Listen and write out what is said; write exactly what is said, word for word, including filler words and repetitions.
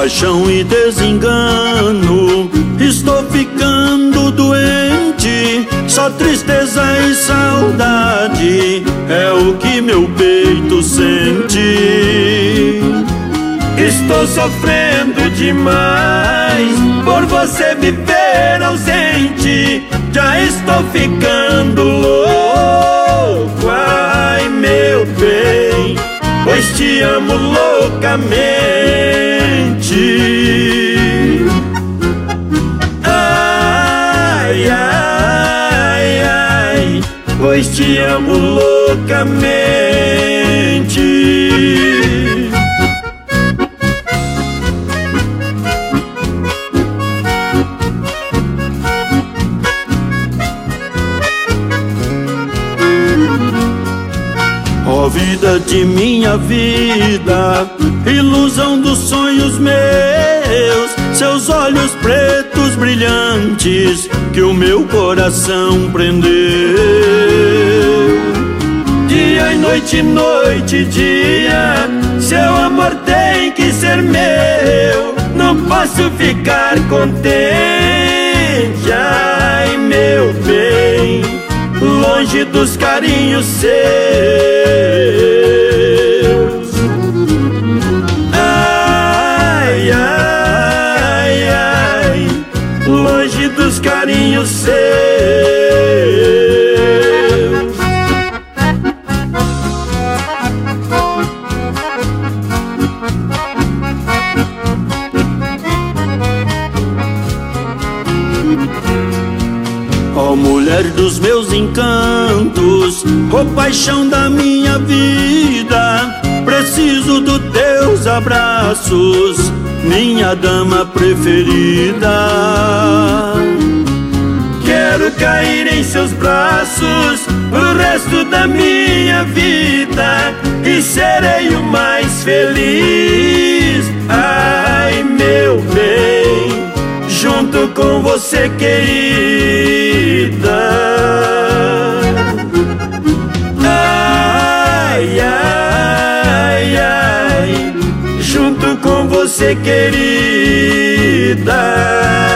paixão e desengano. Estou ficando doente, só tristeza e saudade é o que meu peito sente. Estou sofrendo demais por você viver ausente. Já estou ficando louco, ai meu bem, pois te amo loucamente. Ai, ai, ai, pois te amo loucamente. Ó vida de minha vida, ilusão dos sonhos meus, seus olhos pretos brilhantes que o meu coração prendeu. Dia e noite, noite e dia, seu amor tem que ser meu. Não posso ficar contente, ai meu bem, longe dos carinhos seus. Ai, ai, ai, longe dos carinhos seus. Ó mulher dos meus encantos, ó paixão da minha vida, preciso dos teus abraços, minha dama preferida. Quero cair em seus braços o resto da minha vida e serei o mais feliz. Ai meu bem, junto com você querida. Ai, ai, ai, junto com você querida.